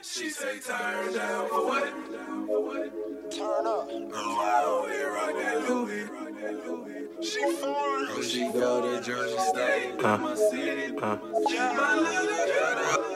She say turn down for what? Turn up. Oh, I only rock that Louis. She foreign. Oh, she go to Georgia State. My city. My little girl.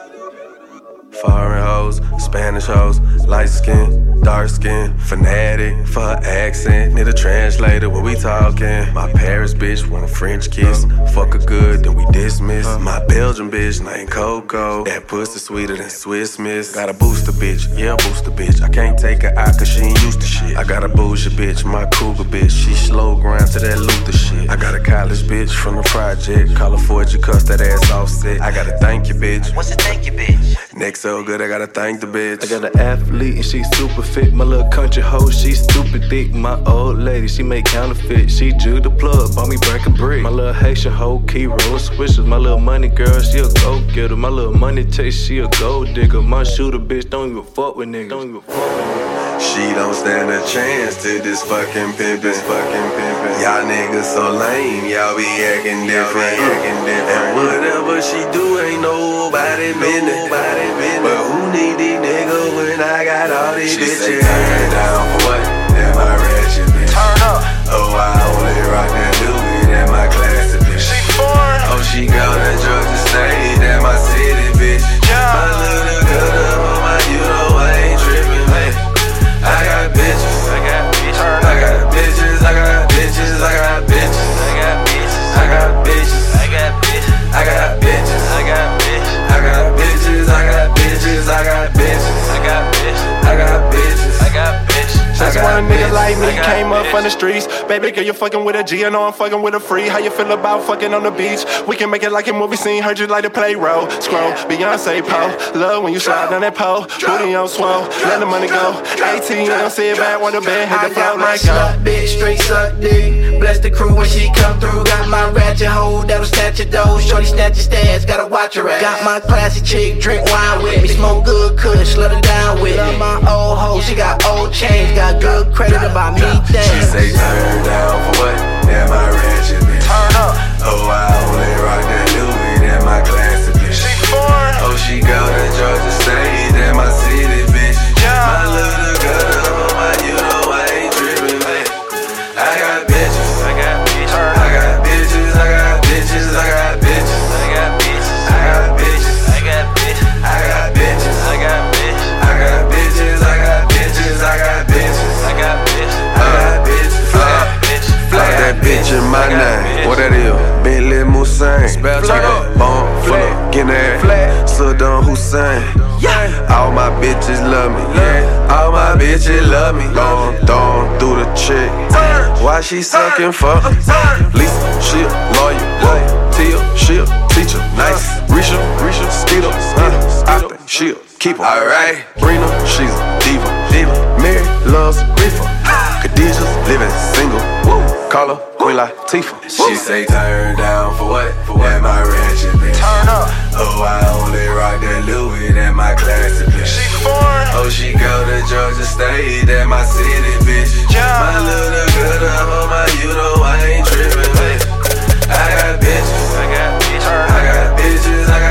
Foreign hoes, Spanish hoes, light skin, dark skin, fanatic for her accent. Need a translator when we talking. My Paris bitch want a French kiss. Fuck her good, then we dismiss. My Belgian bitch named Coco. That pussy sweeter than Swiss Miss. Got a booster bitch, yeah, booster bitch. I can't take her out cause she ain't used to shit. I got a bougie bitch, my cougar bitch. She slow grind to that Luther shit. I got a college bitch from the project. Call her Fortune, cuss that ass offset. I gotta thank you, bitch. What's the thank you, bitch? Neck so good, I gotta thank the bitch. I got an athlete and she super fit. My little country hoe, she stupid thick. My old lady, she make counterfeit. She drew the plug, bought me break a brick. My little Haitian hoe, key roll switches. My little money girl, she a go-getter. My little money taste, she a gold digger. My shooter bitch don't even fuck with niggas. Don't even fuck with niggas. She don't stand a chance to this fucking pimpin'. Y'all niggas so lame, y'all be acting different. And whatever she do ain't nobody business. But who need these niggas when I got all these She bitches? say turn down for what? That my ratchet bitch. Turn up. Oh, I only rock that Louis. That my classic bitch. She foreign. Oh, she go to Georgia State. That my city bitch. My little girl, mama, you know I ain't trippin', man. I got bitches. I got bitches. I got bitches. I got bitches. I got bitches. I got bitches. I got bitches. I got bitches. I got bitches. I got bitches. I got bitches. I got bitches. I got bitches. I got bitches. I got bitches. I got bitches. Just I got one nigga bitches. like me I got came up from the bitches. streets. Baby girl, you fucking with a G, I know I'm fucking with a free. How you feel about fucking on the beach? We can make it like a movie scene. Heard you like to play role. Scroll, Beyonce po. Love when you slide down that pole. Booty on swole, let the money go. ATM, sit back on the bed, hit I the floor, got my let go. slut bitch, straight suck dick. Bless the crew when she come through. Got my ratchet hoe that'll snatch your dough. Shorty snatch your stats, gotta watch her ass. Got my classy chick, drink wine with me. Smoke good kush, let her down with me. Love my old hoe, she got old chains. Got good credit about me She things. say turn down for what? That my ratchet bitch. Turn up. Oh, I only rock that Louis. That my classic bitch. She foreign. Oh, she go to Georgia State. That my city bitch. My little girl, mama, you know I ain't trippin', man. I got bitches. I got bitches. I got bitches. I got bitches. I got bitches. I got bitches. I got bitches. I got bitches. I got bitches. I got bitches. I got bitches. I got bitches. I got bitches. I got bitches. I got bitches. Fly that bitch in my name. What that is? Bentley Moussain. Bone full of Guinea. Saddam Hussein. All my bitches love me. All my bitches love me. Thumb through the chick. Why she sucking for? Lisa, she a lawyer. Tia, she a teacher. Nice. Risha, Skeeter. I think she a keeper. Alright. Brina, she's a diva. Mary loves reefer. Khadijah's living single. Call her Queen Latifah. She say turn down for what? That my ratchet bitch. Turn up. Oh, I only rock that Louis. That my classic bitch. She foreign. Oh, she go to Georgia State. That my city bitch. My little girl, mama, you know I ain't trippin', man. I got bitches. I got bitches. I got bitches. I